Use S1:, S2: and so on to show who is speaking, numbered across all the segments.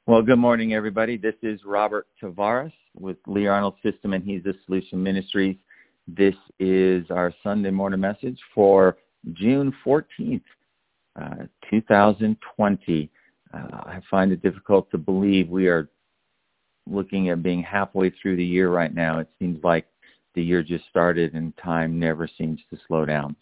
S1: Well, good morning, everybody. This is Robert Tavares with Lee Arnold System and He's a Solution Ministries. This is our Sunday morning message for June 14th, 2020. I find it difficult to believe we are looking at being halfway through the year right now. It seems like the year just started and time never seems to slow down.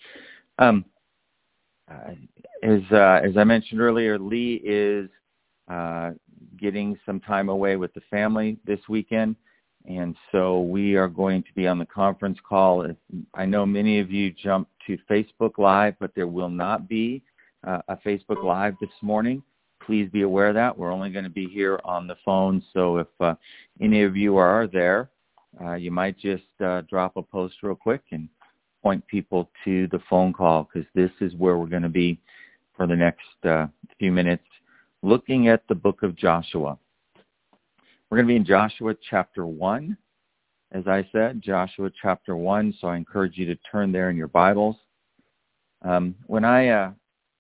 S1: As I mentioned earlier, Lee is getting some time away with the family this weekend, and so we are going to be on the conference call. I know many of you jumped to Facebook Live, but there will not be a Facebook Live this morning. Please be aware of that. We're only going to be here on the phone, so if any of you are there, you might just drop a post real quick and point people to the phone call, because this is where we're going to be for the next few minutes, looking at the book of Joshua. We're going to be in Joshua chapter 1, as I said, Joshua chapter 1, so I encourage you to turn there in your Bibles. When I,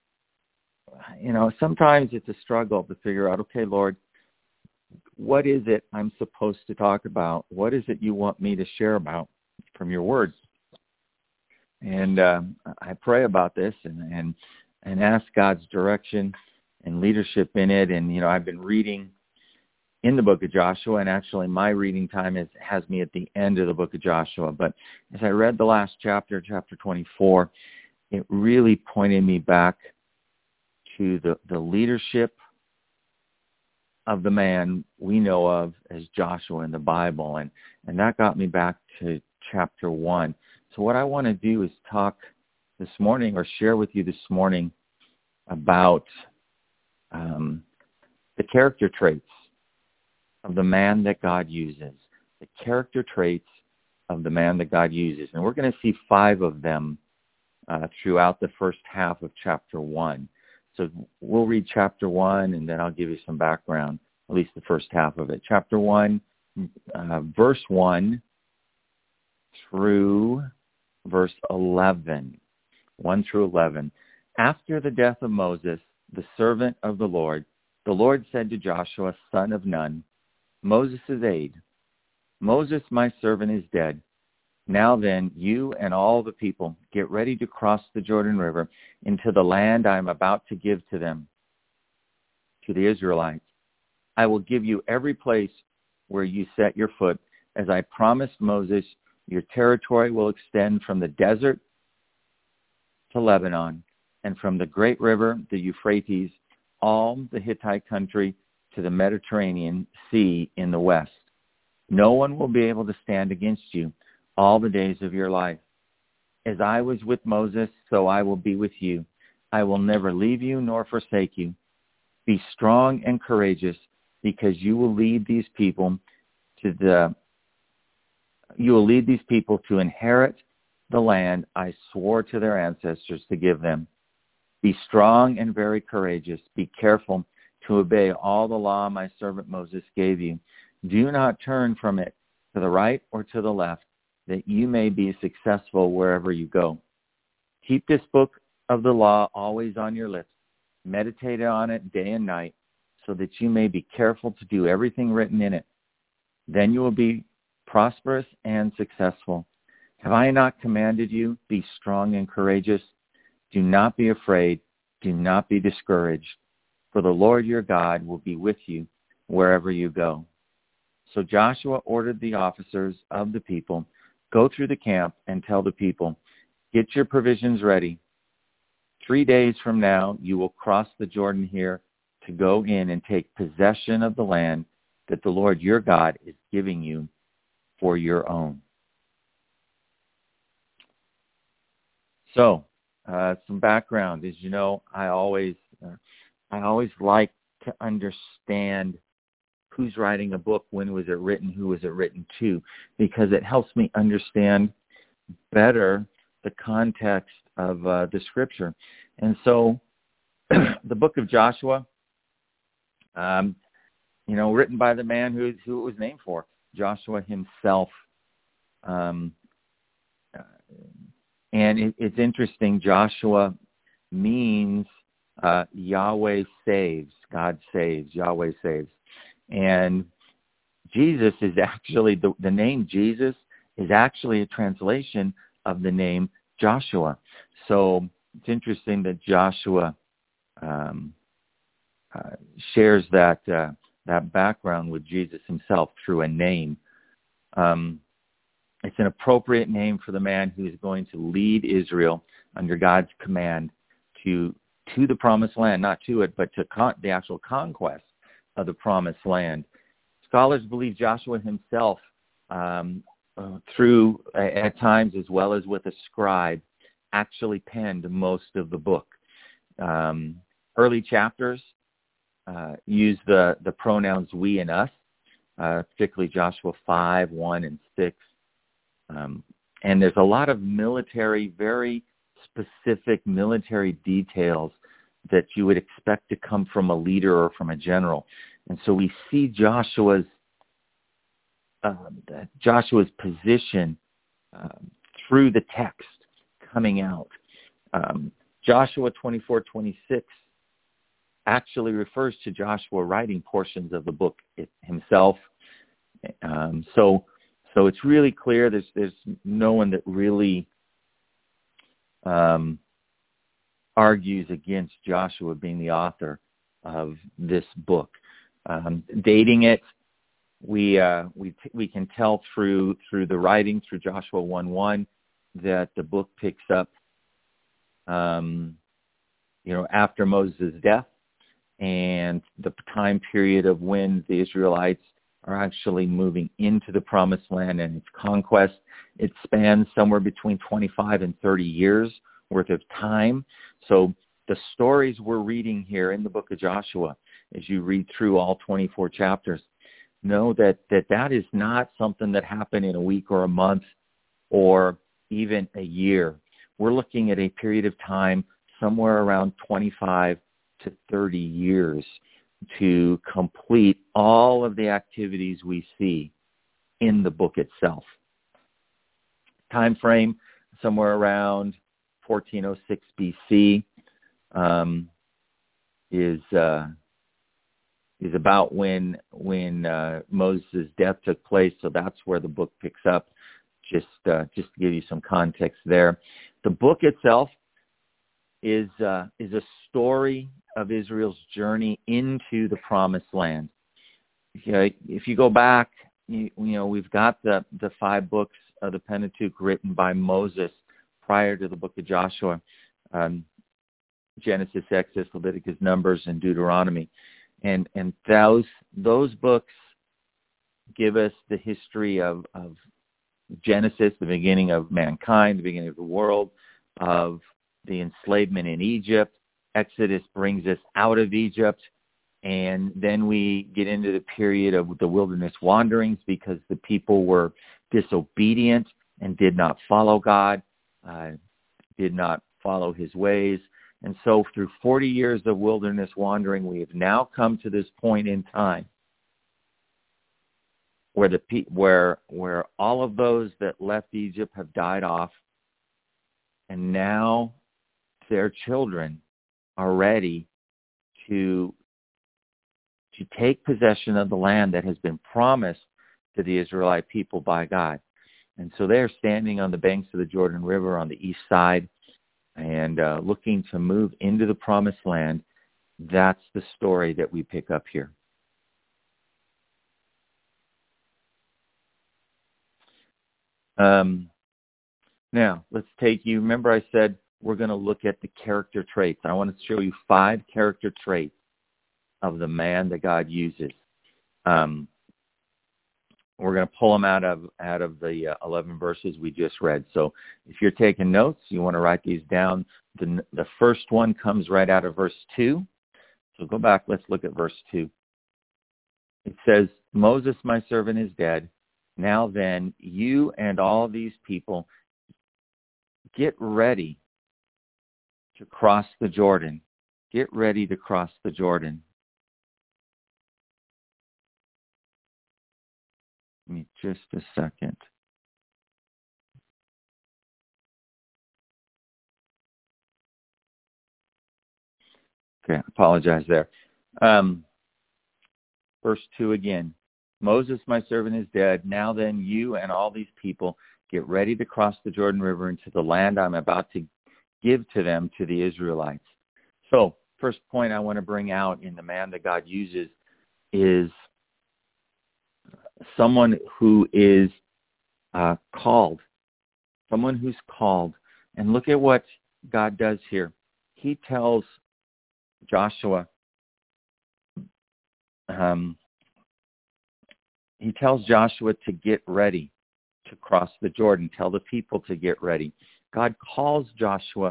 S1: sometimes it's a struggle to figure out, okay, Lord, what is it I'm supposed to talk about? What is it you want me to share about from your words? And I pray about this and ask God's direction and leadership in it. And, I've been reading in the book of Joshua, and actually my reading time has me at the end of the book of Joshua. But as I read the last chapter, chapter 24, it really pointed me back to the leadership of the man we know of as Joshua in the Bible. And that got me back to chapter 1. So what I want to do is talk this morning, or share with you this morning, about the character traits of the man that God uses. The character traits of the man that God uses. And we're going to see 5 of them throughout the first half of chapter 1. So we'll read chapter 1, and then I'll give you some background, at least the first half of it. Chapter 1, verse 1 through verse 11. 1 through 11. After the death of Moses, the servant of the Lord said to Joshua, son of Nun, Moses' aide, Moses, my servant, is dead. Now then, you and all the people get ready to cross the Jordan River into the land I am about to give to them, to the Israelites. I will give you every place where you set your foot. As I promised Moses, your territory will extend from the desert to Lebanon, and from the great river, the Euphrates, all the Hittite country, to the Mediterranean Sea in the west. No one will be able to stand against you all the days of your life. As I was with Moses, so I will be with you. I will never leave you nor forsake you. Be strong and courageous, because you will lead these people to inherit the land I swore to their ancestors to give them. Be strong and very courageous. Be careful to obey all the law my servant Moses gave you. Do not turn from it to the right or to the left, that you may be successful wherever you go. Keep this book of the law always on your lips. Meditate on it day and night, so that you may be careful to do everything written in it. Then you will be prosperous and successful. Have I not commanded you? Be strong and courageous. Do not be afraid. Do not be discouraged. For the Lord your God will be with you wherever you go. So Joshua ordered the officers of the people, go through the camp and tell the people, get your provisions ready. 3 days from now, you will cross the Jordan here to go in and take possession of the land that the Lord your God is giving you for your own. So, some background. As you know, I always like to understand who's writing a book, when was it written, who was it written to, because it helps me understand better the context of the Scripture. And so, the book of Joshua, written by the man who it was named for, Joshua himself. And it's interesting, Joshua means Yahweh saves, God saves, Yahweh saves. And Jesus is actually, the name Jesus is actually a translation of the name Joshua. So it's interesting that Joshua shares that background with Jesus himself through a name. It's an appropriate name for the man who is going to lead Israel under God's command to the promised land, not to it, but to the actual conquest of the promised land. Scholars believe Joshua himself, through at times as well as with a scribe, actually penned most of the book. Early chapters use the pronouns we and us, particularly Joshua 5, 1, and 6. And there's a lot of very specific military details that you would expect to come from a leader or from a general. And so we see Joshua's position through the text coming out. Joshua 24:26 actually refers to Joshua writing portions of the book himself. So it's really clear. There's no one that really argues against Joshua being the author of this book. Dating it, we can tell through the writing, through Joshua 1:1, that the book picks up after Moses' death, and the time period of when the Israelites are actually moving into the promised land and its conquest. It spans somewhere between 25 and 30 years worth of time. So the stories we're reading here in the book of Joshua, as you read through all 24 chapters, know that is not something that happened in a week or a month or even a year. We're looking at a period of time somewhere around 25 to 30 years to complete all of the activities we see in the book itself. Time frame, somewhere around 1406 BC, is about when Moses' death took place. So that's where the book picks up. Just to give you some context there. The book itself is a story of Israel's journey into the promised land. If you go back, we've got the 5 books of the Pentateuch written by Moses prior to the book of Joshua, Genesis, Exodus, Leviticus, Numbers, and Deuteronomy. And those books give us the history of Genesis, the beginning of mankind, the beginning of the world, of the enslavement in Egypt. Exodus brings us out of Egypt, and then we get into the period of the wilderness wanderings because the people were disobedient and did not follow God, did not follow his ways. And so through 40 years of wilderness wandering, we have now come to this point in time where all of those that left Egypt have died off, and now their children are ready to take possession of the land that has been promised to the Israelite people by God. And so they're standing on the banks of the Jordan River on the east side and looking to move into the promised land. That's the story that we pick up here. Now, let's remember I said we're going to look at the character traits. I want to show you 5 character traits of the man that God uses. We're going to pull them out of the 11 verses we just read. So if you're taking notes, you want to write these down. The first one comes right out of verse 2. So go back, let's look at verse 2. It says, Moses, my servant, is dead. Now then, you and all these people, get ready to cross the Jordan. Get ready to cross the Jordan. Give me just a second. Okay, I apologize there. Verse 2 again. Moses, my servant, is dead. Now then, you and all these people get ready to cross the Jordan River into the land I'm about to give to them, to the Israelites. So, first point I want to bring out in the man that God uses is someone who is called. Someone who's called. And look at what God does here. He tells Joshua, to get ready to cross the Jordan. Tell the people to get ready. God calls Joshua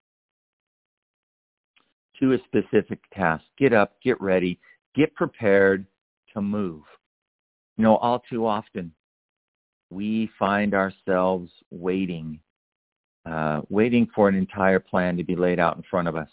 S1: to a specific task. Get up, get ready, get prepared to move. You know, all too often, we find ourselves waiting for an entire plan to be laid out in front of us.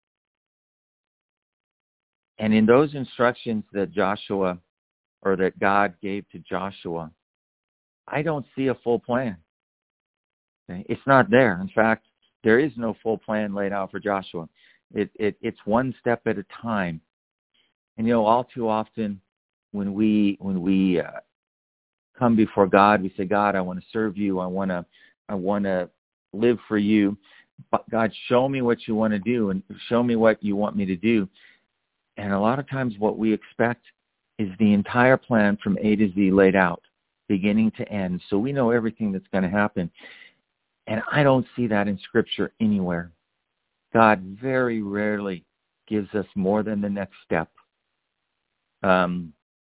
S1: And in those instructions that God gave to Joshua, I don't see a full plan. Okay? It's not there. In fact, there is no full plan laid out for Joshua. It's one step at a time. And you know, all too often, when we come before God, we say, God, I want to serve you. I want to live for you. But God, show me what you want to do and show me what you want me to do. And a lot of times what we expect is the entire plan from A to Z laid out, beginning to end. So we know everything that's going to happen. And I don't see that in Scripture anywhere. God very rarely gives us more than the next step. That's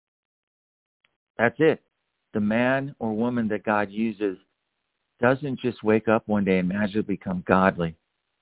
S1: it. The man or woman that God uses doesn't just wake up one day and magically become godly.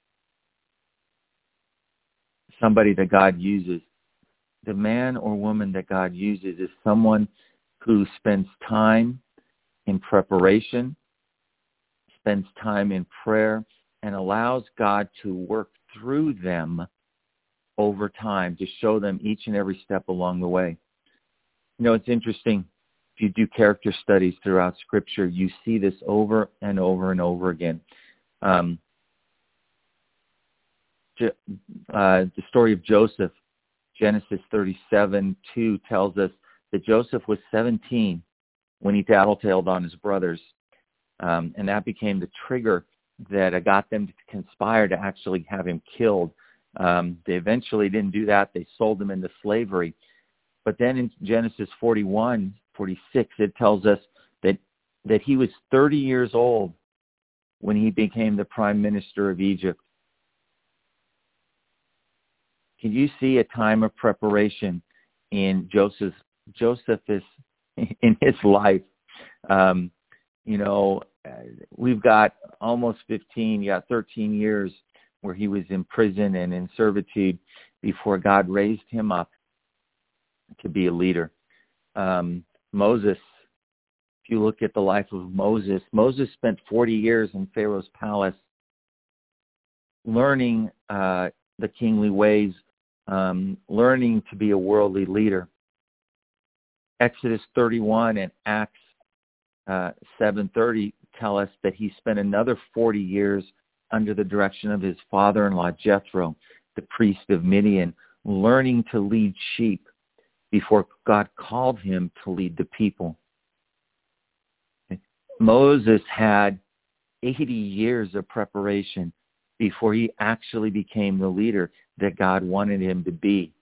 S1: Somebody that God uses. The man or woman that God uses is someone who spends time in preparation, spends time in prayer, and allows God to work through them over time to show them each and every step along the way. You know, it's interesting. If you do character studies throughout Scripture, you see this over and over and over again. The story of Joseph, Genesis 37:2 tells us that Joseph was 17 when he tattletaled on his brothers. And that became the trigger that got them to conspire to actually have him killed. They eventually didn't do that. They sold him into slavery. But then in Genesis 41:46, it tells us that he was 30 years old when he became the prime minister of Egypt. Can you see a time of preparation in Joseph is in his life? We've got almost 13 years where he was in prison and in servitude before God raised him up to be a leader. Moses, if you look at the life of Moses spent 40 years in Pharaoh's palace learning the kingly ways, learning to be a worldly leader. Exodus 31 and Acts 7:30 tell us that he spent another 40 years under the direction of his father-in-law Jethro, the priest of Midian, learning to lead sheep before God called him to lead the people. Moses had 80 years of preparation before he actually became the leader that God wanted him to be.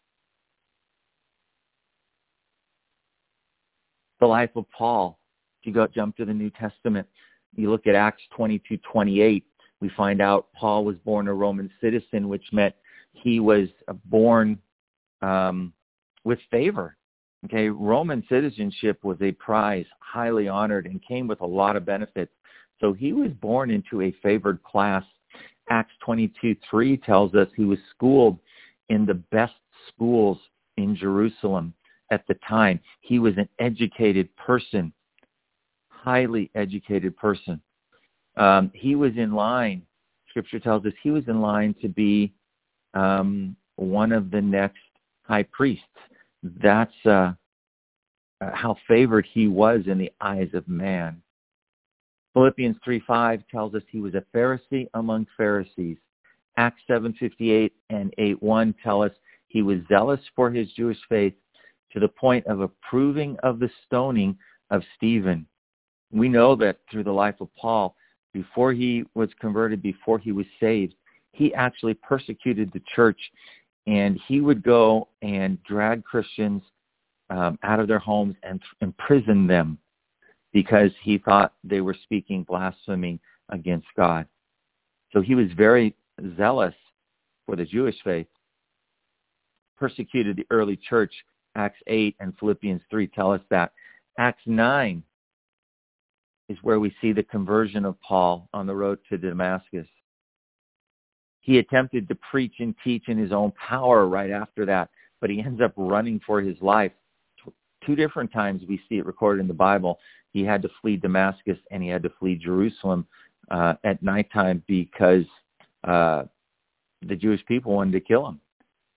S1: The life of Paul, if you jump to the New Testament, you look at Acts 22:28, we find out Paul was born a Roman citizen, which meant he was born with favor. Okay, Roman citizenship was a prize, highly honored, and came with a lot of benefits. So he was born into a favored class. Acts 22:3 tells us he was schooled in the best schools in Jerusalem at the time. He was an educated person, highly educated person. He was in line, Scripture tells us he was in line to be one of the next high priests. That's how favored he was in the eyes of man. Philippians 3:5 tells us he was a Pharisee among Pharisees, Acts 7:58 and 8:1 tell us he was zealous for his Jewish faith to the point of approving of the stoning of Stephen. We know that through the life of Paul, before he was converted, before he was saved, he actually persecuted the church, and he would go and drag Christians out of their homes and imprison them because he thought they were speaking blasphemy against God. So he was very zealous for the Jewish faith, persecuted the early church. Acts 8 and Philippians 3 tell us that. Acts 9 is where we see the conversion of Paul on the road to Damascus. He attempted to preach and teach in his own power right after that, but he ends up running for his life. 2 different times we see it recorded in the Bible. He had to flee Damascus and he had to flee Jerusalem at nighttime because the Jewish people wanted to kill him.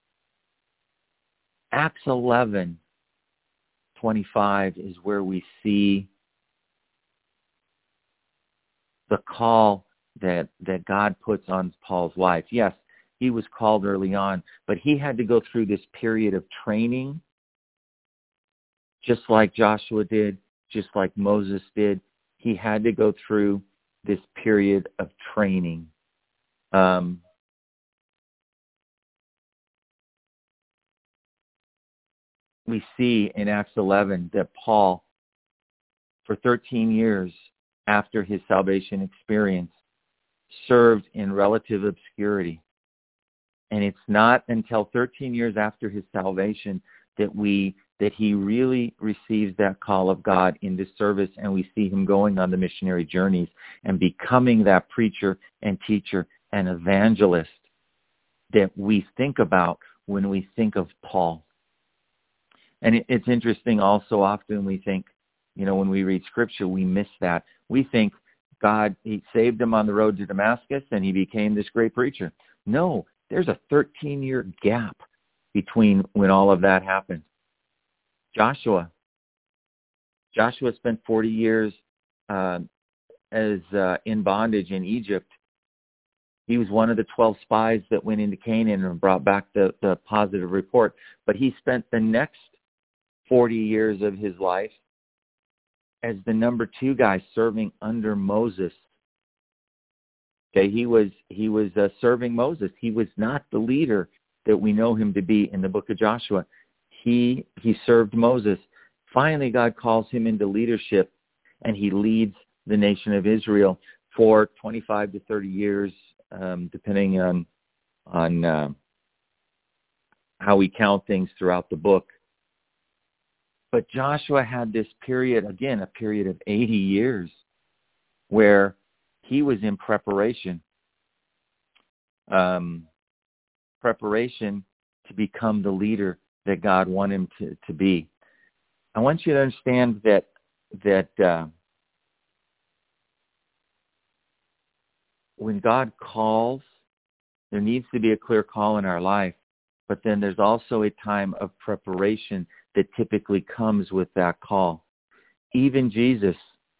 S1: Acts 11:25 is where we see the call that God puts on Paul's life. Yes, he was called early on, but he had to go through this period of training, just like Joshua did, just like Moses did. He had to go through this period of training. We see in Acts 11 that Paul, for 13 years after his salvation experience, served in relative obscurity. And it's not until 13 years after his salvation that he really receives that call of God into service, and we see him going on the missionary journeys and becoming that preacher and teacher and evangelist that we think about when we think of Paul. And it's interesting also, often we think, when we read Scripture, we miss that. We think God, he saved him on the road to Damascus and he became this great preacher. No, there's a 13-year gap between when all of that happened. Joshua spent 40 years as in bondage in Egypt. He was one of the 12 spies that went into Canaan and brought back the positive report. But he spent the next 40 years of his life as the number 2 guy serving under Moses. Okay, he was serving Moses. He was not the leader that we know him to be in the book of Joshua. He served Moses. Finally, God calls him into leadership, and he leads the nation of Israel for 25 to 30 years, depending on how we count things throughout the book. But Joshua had this period, again, a period of 80 years where he was in preparation to become the leader that God wanted him to be. I want you to understand that when God calls, there needs to be a clear call in our life, but then there's also a time of preparation that typically comes with that call. Even Jesus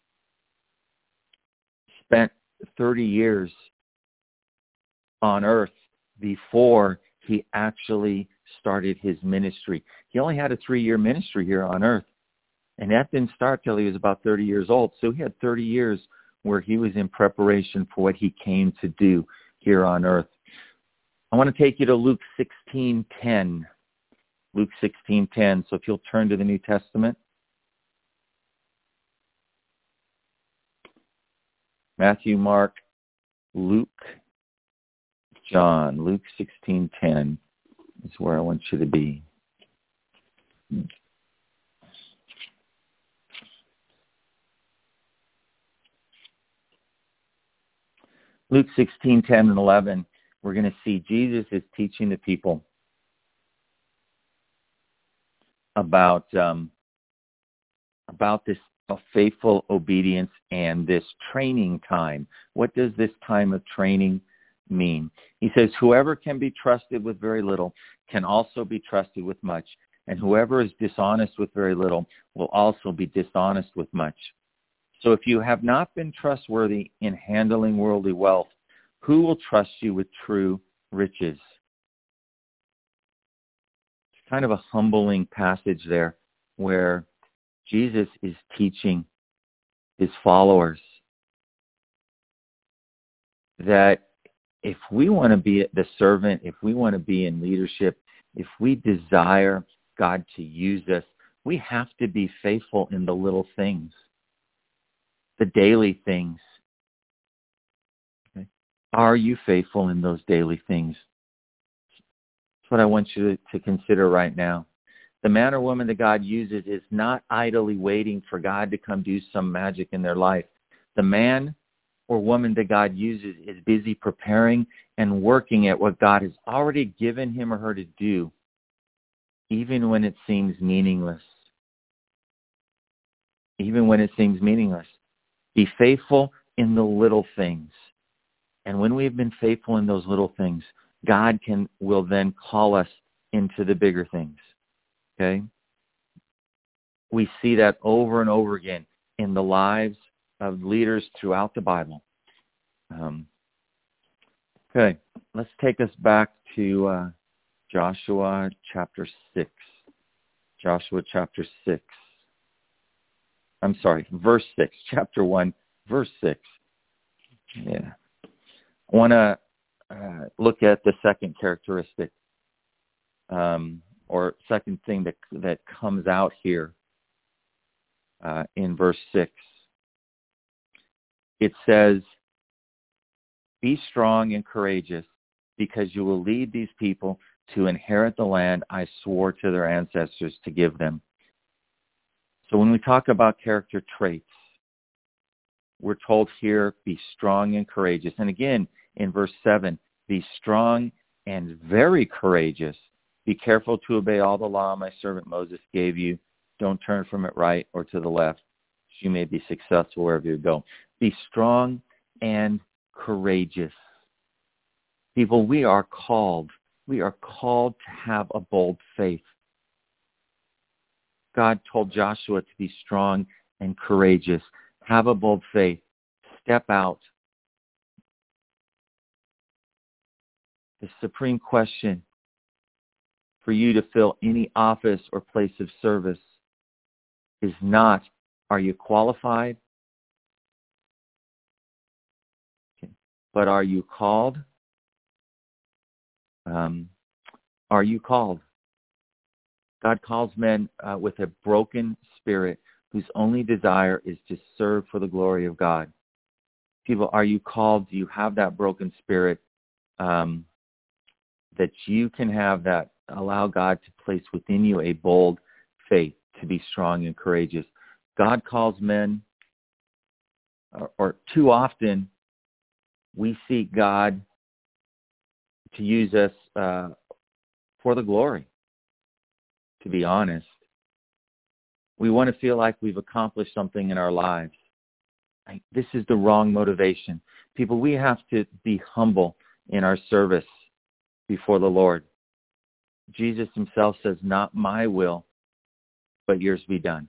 S1: spent 30 years on earth before he actually started his ministry. He only had a 3-year ministry here on earth, and that didn't start till he was about 30 years old. So he had 30 years where he was in preparation for what he came to do here on earth. I want to take you to Luke 16:10. Luke 16:10. So if you'll turn to the New Testament. Matthew, Mark, Luke, John. Luke 16:10 is where I want you to be. Luke 16:10 and 11, we're going to see Jesus is teaching the people about this faithful obedience and this training time. What does this time of training mean? He says, whoever can be trusted with very little can also be trusted with much, and whoever is dishonest with very little will also be dishonest with much. So if you have not been trustworthy in handling worldly wealth, who will trust you with true riches. It's kind of a humbling passage there where Jesus is teaching his followers that if we want to be the servant, if we want to be in leadership, if we desire God to use us, we have to be faithful in the little things, the daily things. Okay? Are you faithful in those daily things? That's what I want you to consider right now. The man or woman that God uses is not idly waiting for God to come do some magic in their life. The man or woman that God uses is busy preparing and working at what God has already given him or her to do, even when it seems meaningless. Even when it seems meaningless. Be faithful in the little things. And when we've been faithful in those little things, God will then call us into the bigger things. Okay? We see that over and over again in the lives of leaders throughout the Bible. Okay, let's take us back to Joshua chapter 6. Joshua chapter 6. I'm sorry, verse 6. Chapter 1, verse 6. Yeah. I want to look at the second characteristic, or second thing that comes out here in verse 6. It says, "Be strong and courageous, because you will lead these people to inherit the land I swore to their ancestors to give them." So when we talk about character traits, we're told here, be strong and courageous. And again, in verse 7, be strong and very courageous. Be careful to obey all the law my servant Moses gave you. Don't turn from it right or to the left, so you may be successful wherever you go. Be strong and courageous. People, we are called to have a bold faith. God told Joshua to be strong and courageous. Have a bold faith. Step out. The supreme question for you to fill any office or place of service is not, are you qualified? Okay. But are you called? Are you called? God calls men with a broken spirit whose only desire is to serve for the glory of God. People, are you called? Do you have that broken spirit that you can have that, allow God to place within you a bold faith to be strong and courageous? God calls men, or too often we seek God to use us for the glory, to be honest. We want to feel like we've accomplished something in our lives. This is the wrong motivation. People, we have to be humble in our service before the Lord. Jesus himself says, not my will, but yours be done.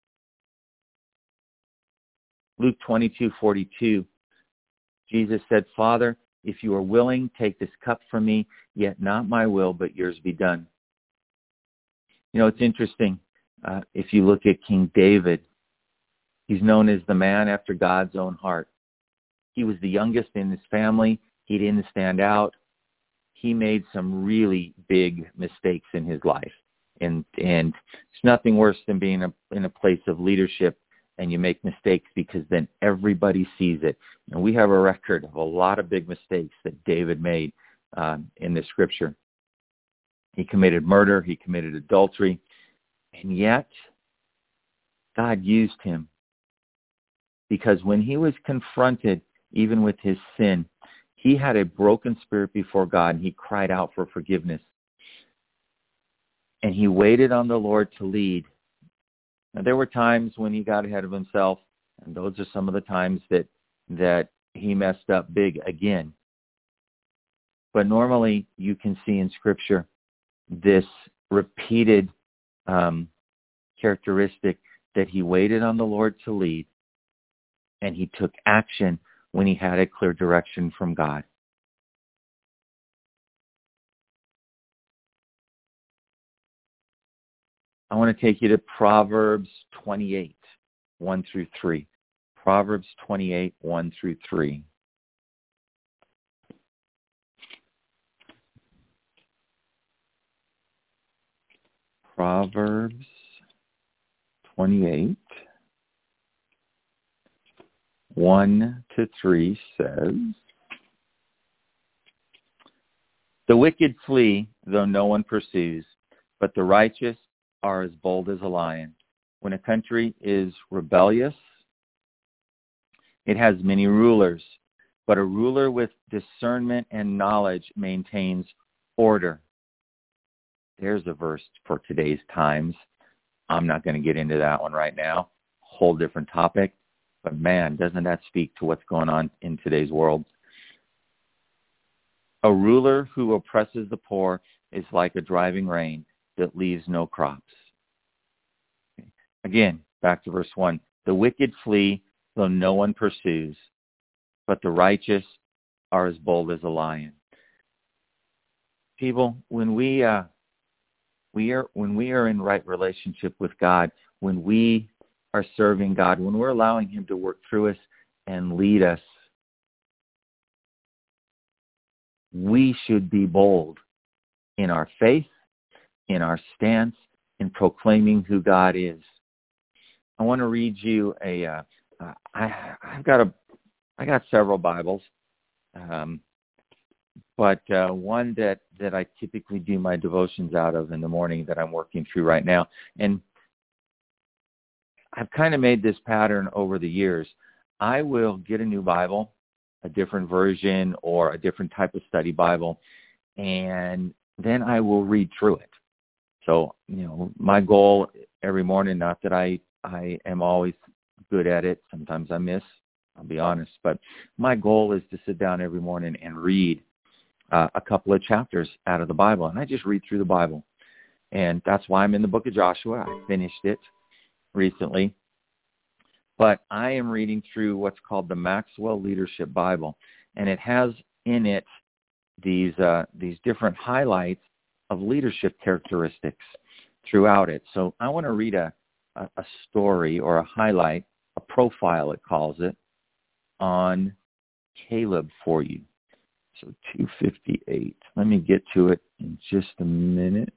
S1: Luke 22:42, Jesus said, Father, if you are willing, take this cup from me, yet not my will, but yours be done. You know, it's interesting. If you look at King David, he's known as the man after God's own heart. He was the youngest in his family. He didn't stand out. He made some really big mistakes in his life. And it's nothing worse than being in a place of leadership and you make mistakes, because then everybody sees it. And we have a record of a lot of big mistakes that David made in the scripture. He committed murder. He committed adultery. And yet, God used him, because when he was confronted, even with his sin, he had a broken spirit before God, and he cried out for forgiveness. And he waited on the Lord to lead. Now, there were times when he got ahead of himself, and those are some of the times that he messed up big again. But normally, you can see in Scripture this repeated characteristic that he waited on the Lord to lead, and he took action when he had a clear direction from God. I want to take you to Proverbs 28, 1 through 3. Proverbs 28, 1 through 3. Proverbs 28, 1 to 3 says, "The wicked flee, though no one pursues, but the righteous are as bold as a lion. When a country is rebellious, it has many rulers, but a ruler with discernment and knowledge maintains order." There's a verse for today's times. I'm not going to get into that one right now. Whole different topic. But man, doesn't that speak to what's going on in today's world? "A ruler who oppresses the poor is like a driving rain that leaves no crops." Again, back to verse 1. "The wicked flee, though no one pursues, but the righteous are as bold as a lion." People, when we are in right relationship with God, when we are serving God, when we're allowing Him to work through us and lead us, we should be bold in our faith, in our stance, in proclaiming who God is. I want to read you I got several Bibles, but one that I typically do my devotions out of in the morning that I'm working through right now. And I've kind of made this pattern over the years. I will get a new Bible, a different version or a different type of study Bible, and then I will read through it. So, my goal every morning, not that I am always good at it. Sometimes I miss, I'll be honest. But my goal is to sit down every morning and read a couple of chapters out of the Bible. And I just read through the Bible. And that's why I'm in the book of Joshua. I finished it recently. But I am reading through what's called the Maxwell Leadership Bible. And it has in it these different highlights of leadership characteristics throughout it. So I want to read a story or a highlight, a profile it calls it, on Caleb for you. So 258. Let me get to it in just a minute.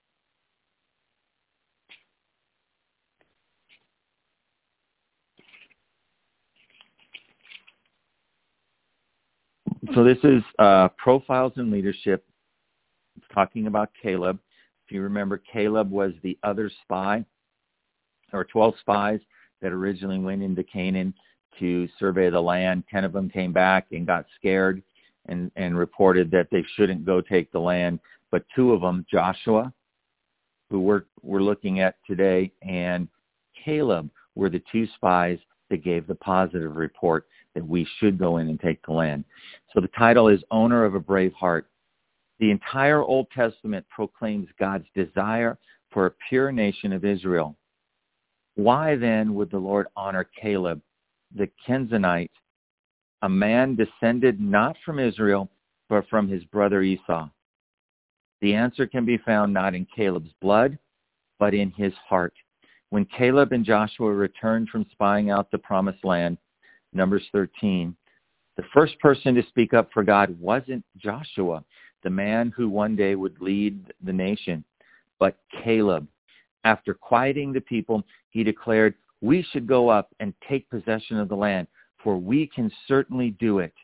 S1: So this is Profiles in Leadership. It's talking about Caleb. If you remember, Caleb was the other spy, or 12 spies that originally went into Canaan to survey the land. 10 of them came back and got scared and reported that they shouldn't go take the land. But 2 of them, Joshua, who we're looking at today, and Caleb, were the 2 spies that gave the positive report that we should go in and take the land. So the title is Owner of a Brave Heart. The entire Old Testament proclaims God's desire for a pure nation of Israel. Why then would the Lord honor Caleb, the Kenizzite, a man descended not from Israel, but from his brother Esau? The answer can be found not in Caleb's blood, but in his heart. When Caleb and Joshua returned from spying out the promised land, Numbers 13, the first person to speak up for God wasn't Joshua, the man who one day would lead the nation, but Caleb. After quieting the people, he declared, "We should go up and take possession of the land, for we can certainly do it."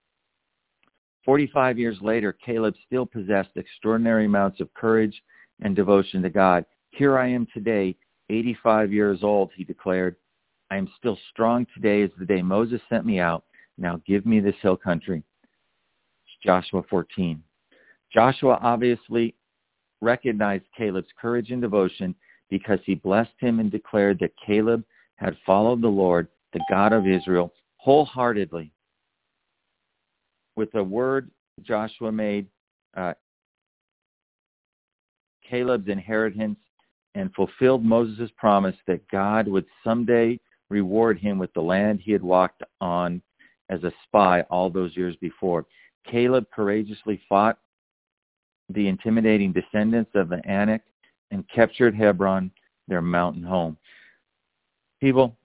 S1: 45 years later, Caleb still possessed extraordinary amounts of courage and devotion to God. "Here I am today, 85 years old," he declared. "I am still strong today as the day Moses sent me out. Now give me this hill country." Joshua 14. Joshua obviously recognized Caleb's courage and devotion because he blessed him and declared that Caleb had followed the Lord, the God of Israel, wholeheartedly. With the word Joshua made Caleb's inheritance and fulfilled Moses' promise that God would someday reward him with the land he had walked on as a spy all those years before. Caleb courageously fought the intimidating descendants of the Anak and captured Hebron, their mountain home. People,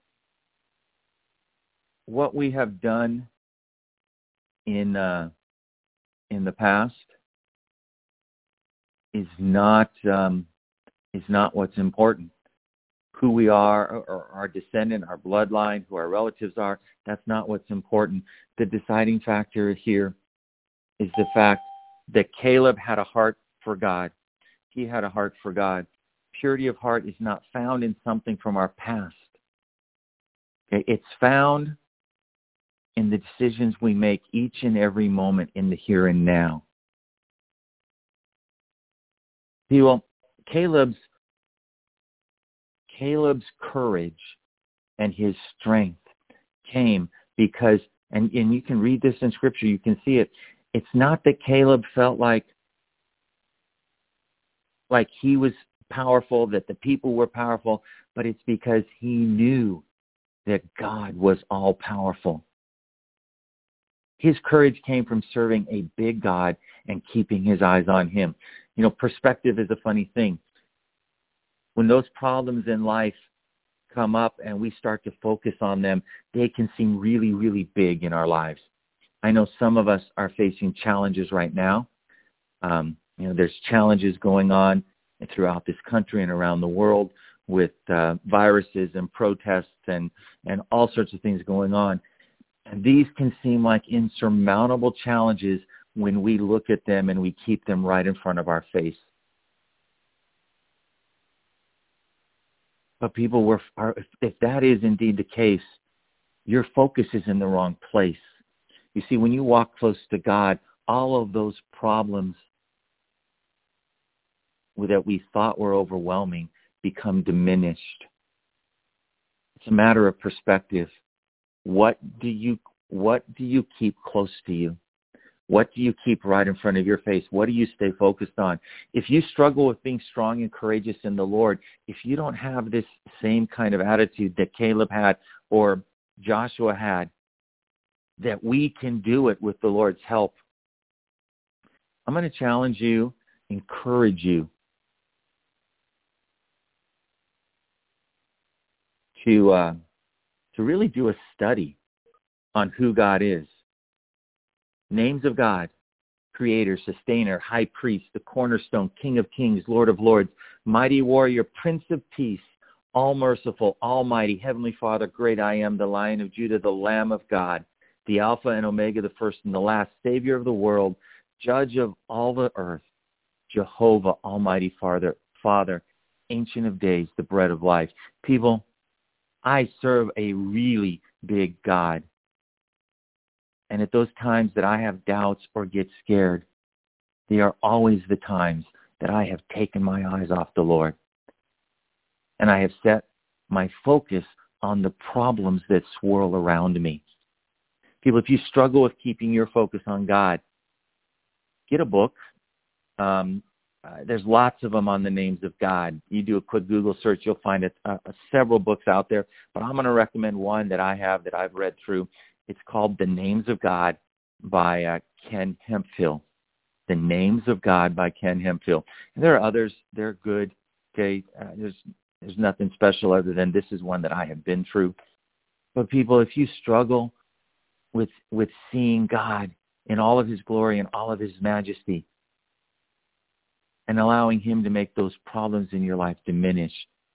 S1: what we have done in the past is not what's important. Who we are, or our descendant, our bloodline, who our relatives are, that's not what's important. The deciding factor here is the fact that Caleb had a heart for God. He had a heart for God. Purity of heart is not found in something from our past. Okay? It's found in the decisions we make each and every moment in the here and now. People, Caleb's courage and his strength came because, and you can read this in Scripture, you can see it. It's not that Caleb felt like he was powerful, that the people were powerful, but it's because he knew that God was all powerful. His courage came from serving a big God and keeping his eyes on him. You know, perspective is a funny thing. When those problems in life come up and we start to focus on them, they can seem really, really big in our lives. I know some of us are facing challenges right now. There's challenges going on throughout this country and around the world with viruses and protests and all sorts of things going on. And these can seem like insurmountable challenges when we look at them and we keep them right in front of our face. But people, if that is indeed the case, your focus is in the wrong place. You see, when you walk close to God, all of those problems that we thought were overwhelming become diminished. It's a matter of perspective. What do you keep close to you? What do you keep right in front of your face? What do you stay focused on? If you struggle with being strong and courageous in the Lord, if you don't have this same kind of attitude that Caleb had or Joshua had, that we can do it with the Lord's help, I'm going to challenge you, encourage you to really do a study on who God is. Names of God: Creator, Sustainer, High Priest, the Cornerstone, King of Kings, Lord of Lords, Mighty Warrior, Prince of Peace, All-Merciful, Almighty, Heavenly Father, Great I Am, the Lion of Judah, the Lamb of God, the Alpha and Omega, the first and the last, Savior of the world, Judge of all the earth, Jehovah, Almighty Father, Ancient of Days, the Bread of Life. People, I serve a really big God. And at those times that I have doubts or get scared, they are always the times that I have taken my eyes off the Lord. And I have set my focus on the problems that swirl around me. People, if you struggle with keeping your focus on God, get a book. There's lots of them on the names of God. You do a quick Google search, you'll find several books out there. But I'm going to recommend one that I have that I've read through. It's called The Names of God by Ken Hemphill. The Names of God by Ken Hemphill. And there are others. They're good. Okay, there's nothing special other than this is one that I have been through. But people, if you struggle with seeing God in all of his glory and all of his majesty and allowing him to make those problems in your life diminish,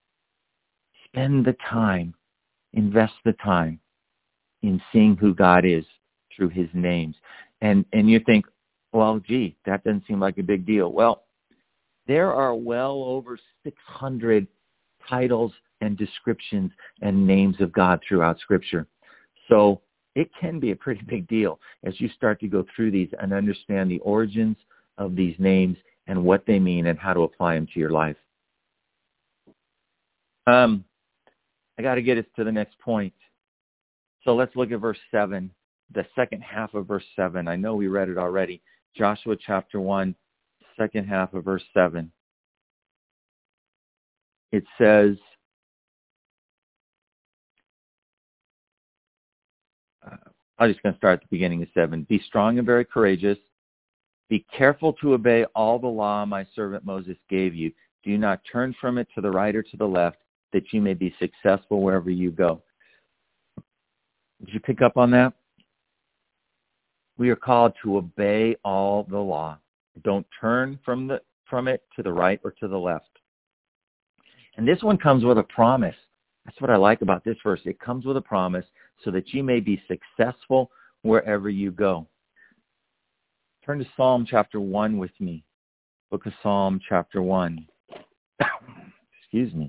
S1: spend the time, invest the time in seeing who God is through his names. And you think, well, gee, that doesn't seem like a big deal. Well, there are well over 600 titles and descriptions and names of God throughout Scripture. So it can be a pretty big deal as you start to go through these and understand the origins of these names and what they mean and how to apply them to your life. I got to get us to the next point. So let's look at verse 7, the second half of verse 7. I know we read it already. Joshua chapter 1, second half of verse 7. It says, I'm just going to start at the beginning of 7. Be strong and very courageous. Be careful to obey all the law my servant Moses gave you. Do not turn from it to the right or to the left, that you may be successful wherever you go. Did you pick up on that? We are called to obey all the law. Don't turn from it to the right or to the left. And this one comes with a promise. That's what I like about this verse. It comes with a promise so that you may be successful wherever you go. Turn to Psalm chapter 1 with me. Book of Psalm chapter 1. Excuse me.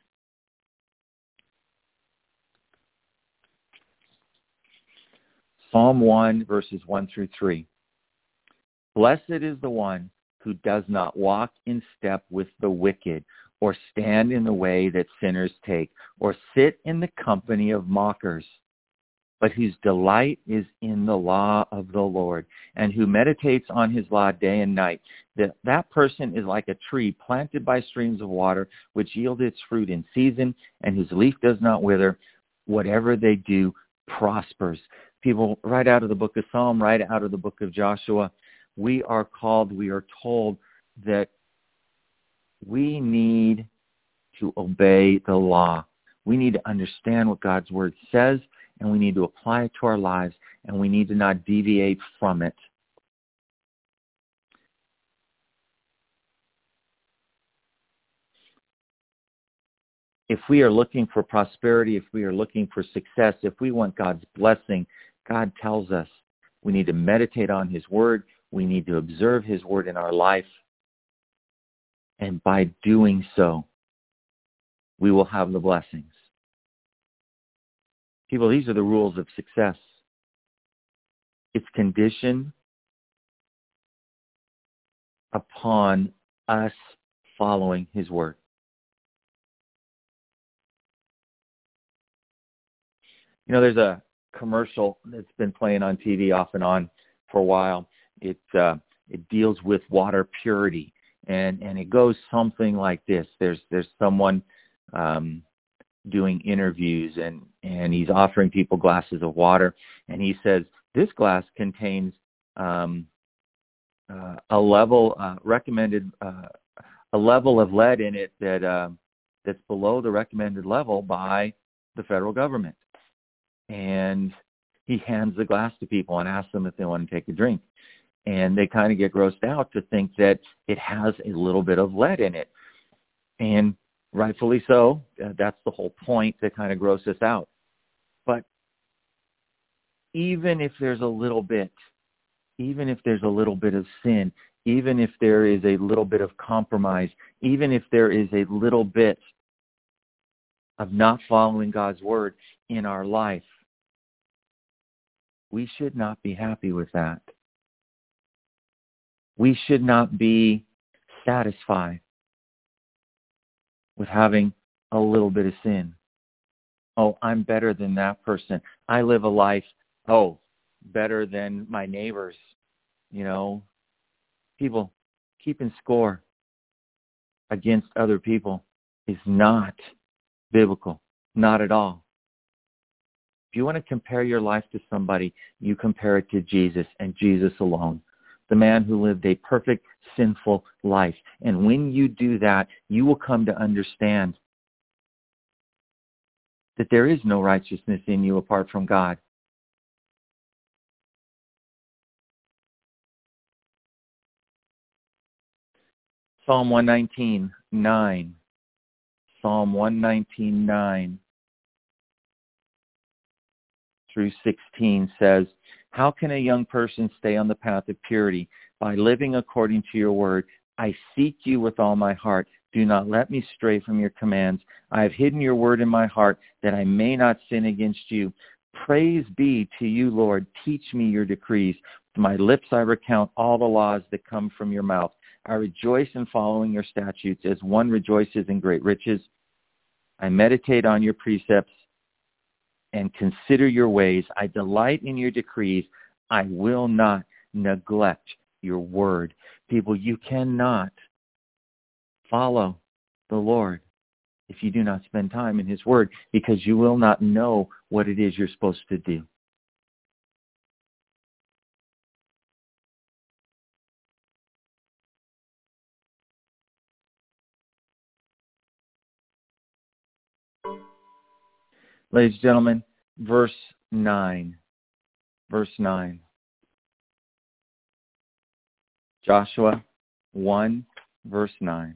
S1: Psalm 1, verses 1 through 3. Blessed is the one who does not walk in step with the wicked, or stand in the way that sinners take, or sit in the company of mockers, but whose delight is in the law of the Lord, and who meditates on his law day and night. That person is like a tree planted by streams of water, which yield its fruit in season, and whose leaf does not wither. Whatever they do prospers. People, right out of the book of Psalm, right out of the book of Joshua, we are told that we need to obey the law. We need to understand what God's word says, and we need to apply it to our lives, and we need to not deviate from it. If we are looking for prosperity, if we are looking for success, if we want God's blessing, God tells us we need to meditate on his word. We need to observe his word in our life. And by doing so, we will have the blessings. People, these are the rules of success. It's conditioned upon us following his word. You know, there's a commercial that's been playing on TV off and on for a while. It deals with water purity, and it goes something like this. There's someone doing interviews, and he's offering people glasses of water, and he says this glass contains a level recommended a level of lead in it that's below the recommended level by the federal government. And he hands the glass to people and asks them if they want to take a drink. And they kind of get grossed out to think that it has a little bit of lead in it. And rightfully so. That's the whole point that kind of grosses us out. But even if there's a little bit of sin, even if there is a little bit of compromise, even if there is a little bit of not following God's word in our life, we should not be happy with that. We should not be satisfied with having a little bit of sin. Oh, I'm better than that person. I live a life, better than my neighbors. You know, people keeping score against other people is not biblical, not at all. If you want to compare your life to somebody, you compare it to Jesus and Jesus alone, the man who lived a perfect, sinful life. And when you do that, you will come to understand that there is no righteousness in you apart from God. Psalm 119:9. Psalm 119:9 through 16 says, how can a young person stay on the path of purity? By living according to your word. I seek you with all my heart. Do not let me stray from your commands. I have hidden your word in my heart that I may not sin against you. Praise be to you, Lord. Teach me your decrees. With my lips I recount all the laws that come from your mouth. I rejoice in following your statutes as one rejoices in great riches. I meditate on your precepts and consider your ways. I delight in your decrees. I will not neglect your word. People, you cannot follow the Lord if you do not spend time in his word, because you will not know what it is you're supposed to do. Ladies and gentlemen, verse 9. Verse 9. Joshua 1, verse 9.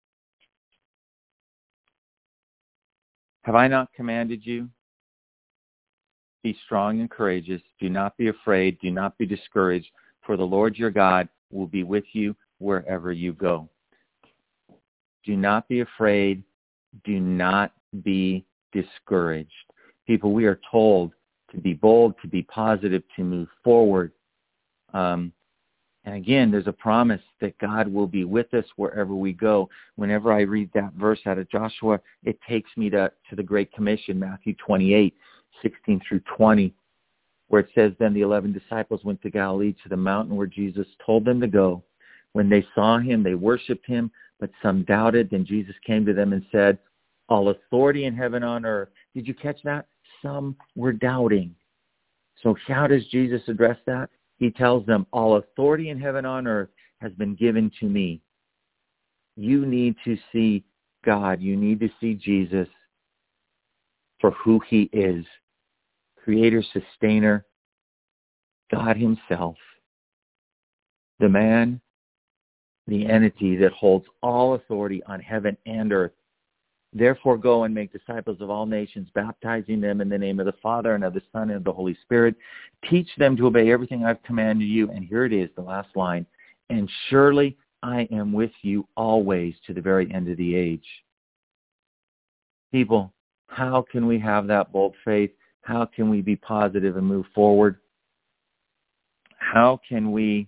S1: Have I not commanded you? Be strong and courageous. Do not be afraid. Do not be discouraged. For the Lord your God will be with you wherever you go. Do not be afraid. Do not be discouraged. People, we are told to be bold, to be positive, to move forward. And again, there's a promise that God will be with us wherever we go. Whenever I read that verse out of Joshua, it takes me to the Great Commission, Matthew 28, 16 through 20, where it says, Then the 11 disciples went to Galilee, to the mountain where Jesus told them to go. When they saw him, they worshipped him, but some doubted. Then Jesus came to them and said, All authority in heaven and on earth. Did you catch that? Some were doubting. So how does Jesus address that? He tells them, all authority in heaven and on earth has been given to me. You need to see God. You need to see Jesus for who he is. Creator, sustainer, God himself. The man, the entity that holds all authority on heaven and earth. Therefore go and make disciples of all nations, baptizing them in the name of the Father and of the Son and of the Holy Spirit. Teach them to obey everything I've commanded you. And here it is, the last line. And surely I am with you always to the very end of the age. People, how can we have that bold faith? How can we be positive and move forward? How can we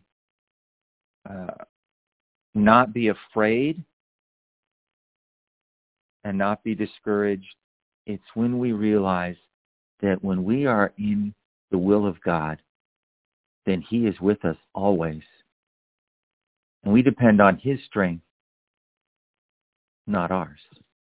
S1: not be afraid and not be discouraged? It's when we realize that when we are in the will of God, then he is with us always. And we depend on his strength, not ours.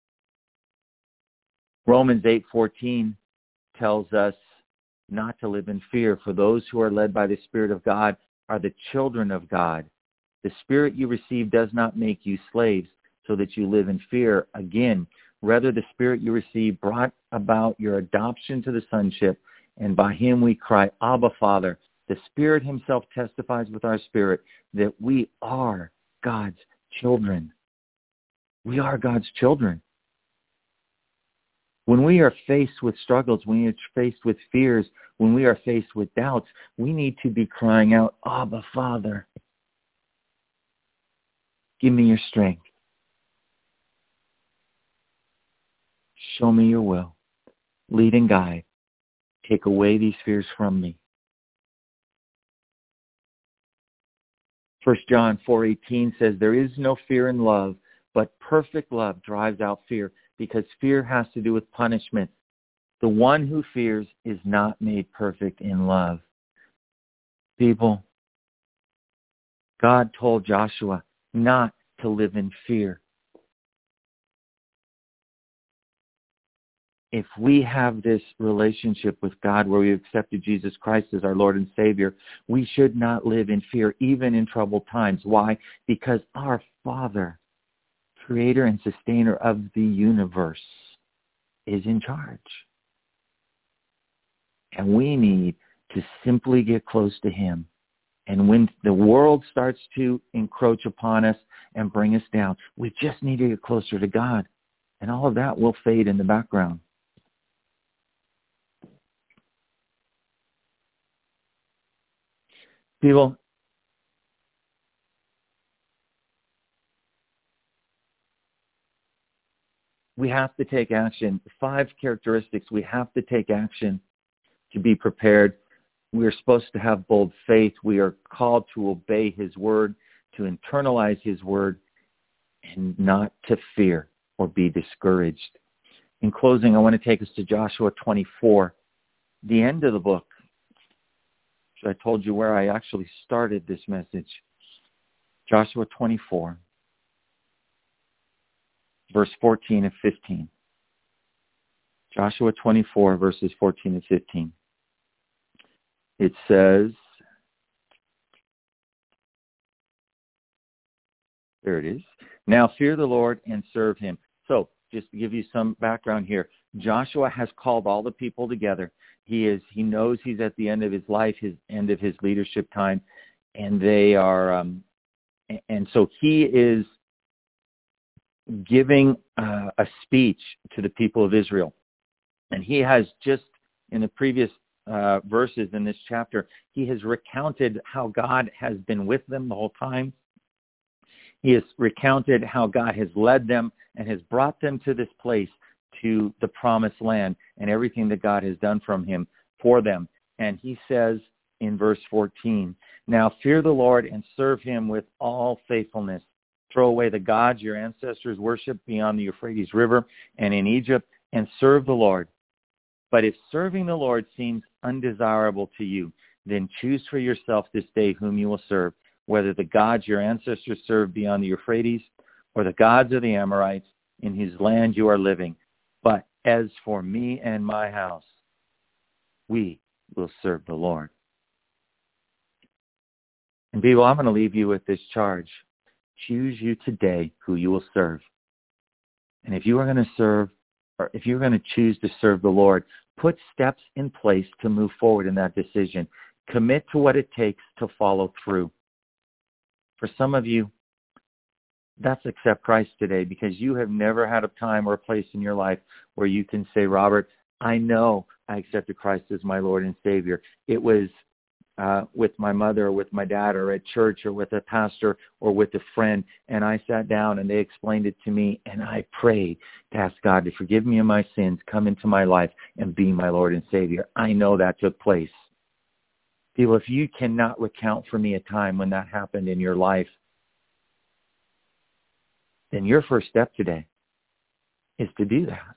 S1: Romans 8:14 tells us not to live in fear, for those who are led by the Spirit of God are the children of God. The Spirit you receive does not make you slaves, so that you live in fear. Again, rather the Spirit you received brought about your adoption to the sonship, and by him we cry, Abba, Father. The Spirit himself testifies with our spirit that we are God's children. We are God's children. When we are faced with struggles, when we are faced with fears, when we are faced with doubts, we need to be crying out, Abba, Father. Give me your strength. Show me your will. Lead and guide. Take away these fears from me. 1 John 4:18 says, there is no fear in love, but perfect love drives out fear, because fear has to do with punishment. The one who fears is not made perfect in love. People, God told Joshua not to live in fear. If we have this relationship with God where we accepted Jesus Christ as our Lord and Savior, we should not live in fear, even in troubled times. Why? Because our Father, creator and sustainer of the universe, is in charge. And we need to simply get close to him. And when the world starts to encroach upon us and bring us down, we just need to get closer to God. And all of that will fade in the background. People, we have to take action. 5 characteristics. We have to take action to be prepared. We are supposed to have bold faith. We are called to obey his word, to internalize his word, and not to fear or be discouraged. In closing, I want to take us to Joshua 24, the end of the book. So I told you where I actually started this message. Joshua 24, verse 14 and 15. Joshua 24, verses 14 and 15. It says, there it is. Now fear the Lord and serve him. So just to give you some background here, Joshua has called all the people together. He knows he's at the end of his life, his end of his leadership time, and they are, and so he is giving a speech to the people of Israel. And he has just, in the previous verses in this chapter, he has recounted how God has been with them the whole time. He has recounted how God has led them and has brought them to this place, to the promised land, and everything that God has done for them. And he says in verse 14, "Now fear the Lord and serve him with all faithfulness. Throw away the gods your ancestors worshipped beyond the Euphrates River and in Egypt, and serve the Lord. But if serving the Lord seems undesirable to you, then choose for yourself this day whom you will serve, whether the gods your ancestors served beyond the Euphrates or the gods of the Amorites in whose land you are living. But as for me and my house, we will serve the Lord." And people, I'm going to leave you with this charge. Choose you today who you will serve. And if you are going to serve, or if you're going to choose to serve the Lord, put steps in place to move forward in that decision. Commit to what it takes to follow through. For some of you, that's accept Christ today, because you have never had a time or a place in your life where you can say, "Robert, I know I accepted Christ as my Lord and Savior. It was with my mother or with my dad or at church or with a pastor or with a friend, and I sat down and they explained it to me, and I prayed to ask God to forgive me of my sins, come into my life, and be my Lord and Savior. I know that took place." People, if you cannot recount for me a time when that happened in your life, then your first step today is to do that.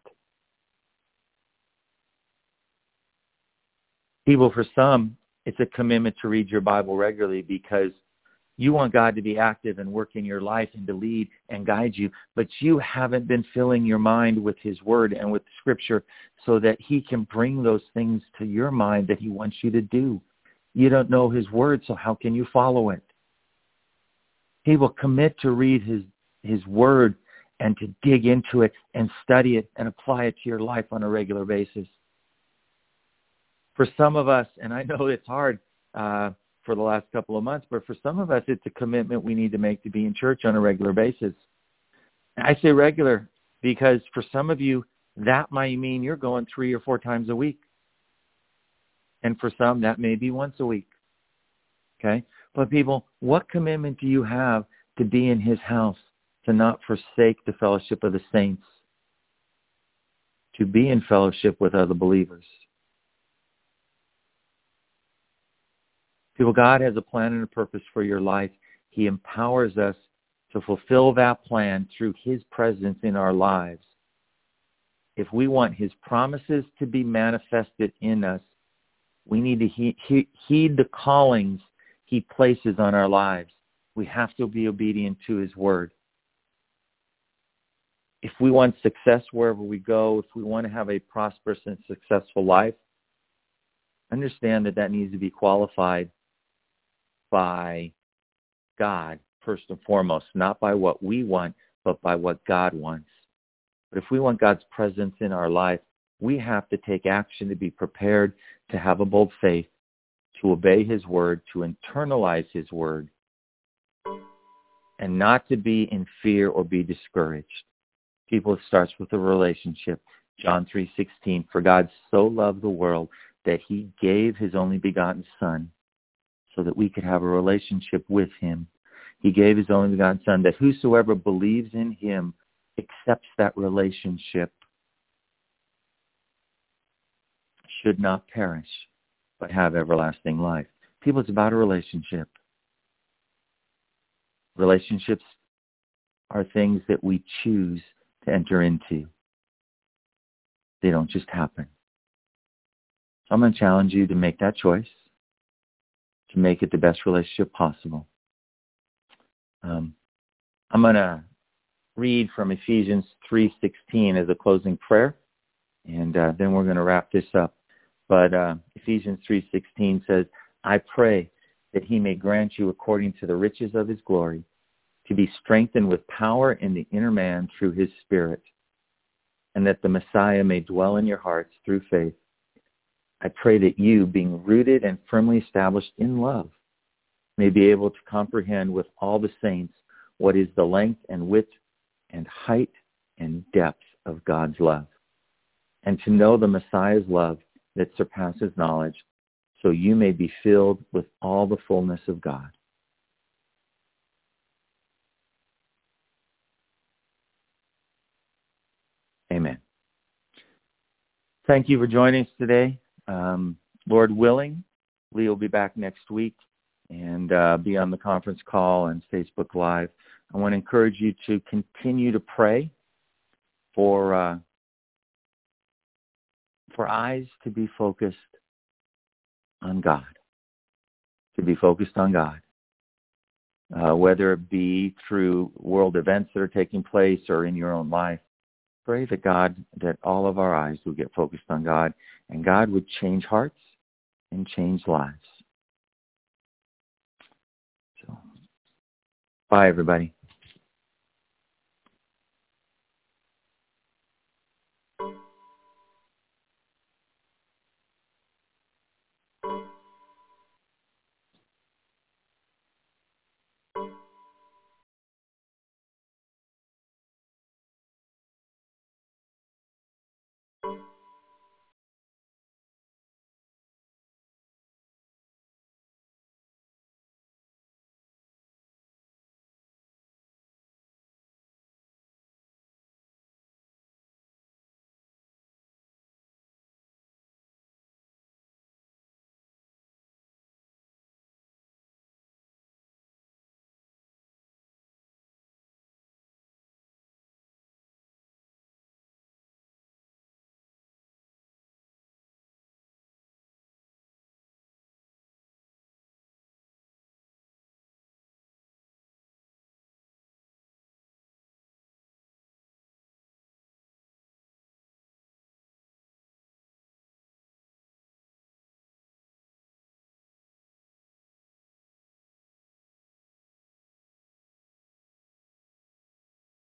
S1: People, for some, it's a commitment to read your Bible regularly, because you want God to be active and work in your life and to lead and guide you, but you haven't been filling your mind with his word and with Scripture so that he can bring those things to your mind that he wants you to do. You don't know his word, so how can you follow it? He will commit to read his word and to dig into it and study it and apply it to your life on a regular basis. For some of us, and I know it's hard for the last couple of months, but for some of us, it's a commitment we need to make to be in church on a regular basis. And I say regular because for some of you, that might mean you're going 3 or 4 times a week. And for some, that may be once a week. Okay? But people, what commitment do you have to be in his house, to not forsake the fellowship of the saints, to be in fellowship with other believers? People, God has a plan and a purpose for your life. He empowers us to fulfill that plan through his presence in our lives. If we want his promises to be manifested in us, we need to heed the callings he places on our lives. We have to be obedient to his word. If we want success wherever we go, if we want to have a prosperous and successful life, understand that needs to be qualified by God, first and foremost, not by what we want, but by what God wants. But if we want God's presence in our life, we have to take action to be prepared to have a bold faith, to obey his word, to internalize his word, and not to be in fear or be discouraged. People, it starts with a relationship. John 3:16, "For God so loved the world that he gave his only begotten Son, so that we could have a relationship with him. He gave his only begotten Son, that whosoever believes in him accepts that relationship, should not perish, but have everlasting life." People, it's about a relationship. Relationships are things that we choose to enter into. They don't just happen. So I'm going to challenge you to make that choice, to make it the best relationship possible. I'm going to read from Ephesians 3:16 as a closing prayer, and then we're going to wrap this up. But Ephesians 3:16 says, "I pray that he may grant you according to the riches of his glory, to be strengthened with power in the inner man through his Spirit, and that the Messiah may dwell in your hearts through faith. I pray that you, being rooted and firmly established in love, may be able to comprehend with all the saints what is the length and width and height and depth of God's love, and to know the Messiah's love that surpasses knowledge, so you may be filled with all the fullness of God. Amen. Thank you for joining us today. Lord willing, Lee will be back next week and be on the conference call and Facebook Live. I want to encourage you to continue to pray for eyes to be focused on God, whether it be through world events that are taking place or in your own life. Pray that all of our eyes would get focused on God, and God would change hearts and change lives. So, bye, everybody.